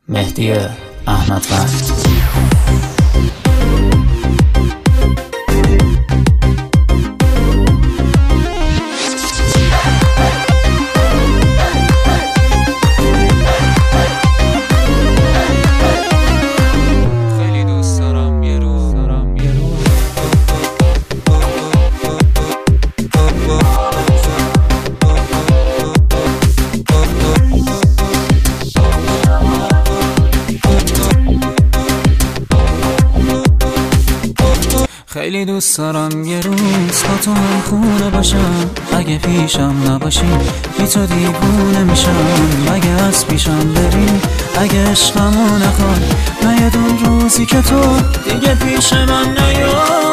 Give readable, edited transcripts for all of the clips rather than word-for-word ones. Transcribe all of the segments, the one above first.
مهدی احمدوند. خیلی دوست دارم یه روز با تو هم خونه باشم، اگه پیشم نباشی بی تو دیوونه میشم. اگه از پیشم بری، اگه عشقمو نخوای، نیاد اون روزی که تو دیگه پیش من نیای.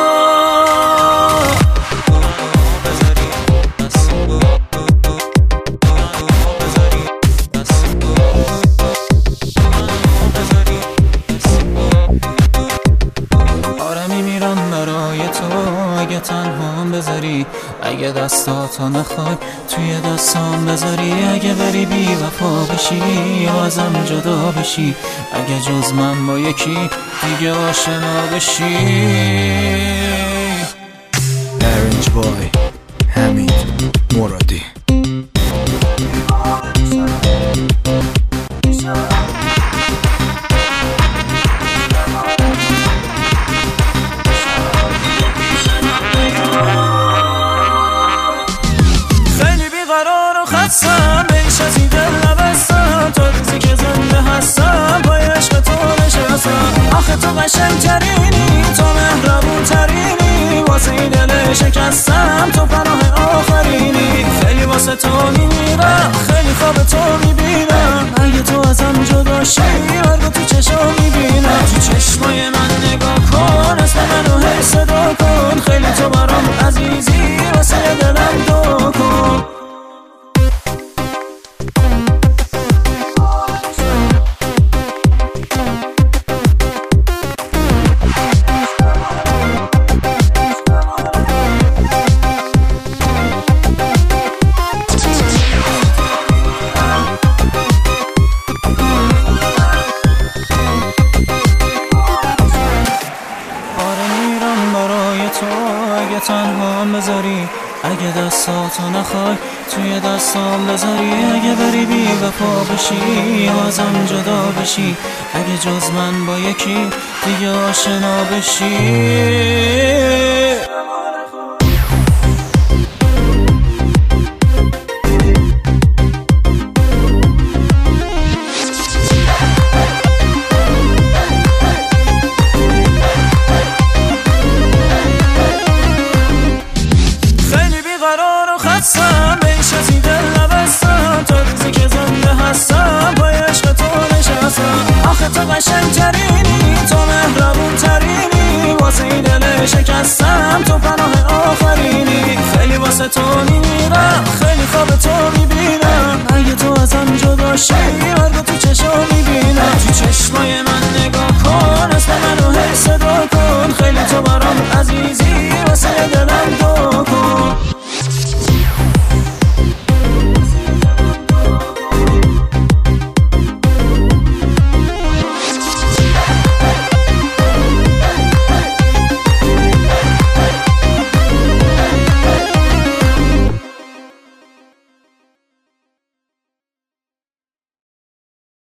اگه تنهام بذاری، اگه دستاتو نخوای توی دستام بذاری، اگه بری بی وفا بشی و ازم جدا بشی، اگه جز من با یکی دیگه آشنا بشی. ارنج بای حمید مرادی. بیش از این دل نبستم، تا روزی که زنده هستم با عشق تو نشستم. آخه تو قشنگ ترینی، تو مهربون ترینی، واسه این دل شکستم تو پناه آخرینی. خیلی واسه تو میمیرم، خیلی خواب تو میبینم، اگه تو ازم جدا شی مرگو تو چشم میبینم. تو چشمای من نگاه کن، اسم منو هی صدا کن، خیلی تو برام عزیزی، واسه دلم دعا کن. اگه تنهام بذاری، اگه دستاتو نخوای توی دستام بذاری، اگه بری بی وفا بشی و ازم جدا بشی، اگه جز من با یکی دیگه آشنا بشی. بیش از این دل نبستم، تا روزی که زنده هستم با عشق تو نشستم. آخه تو قشنگ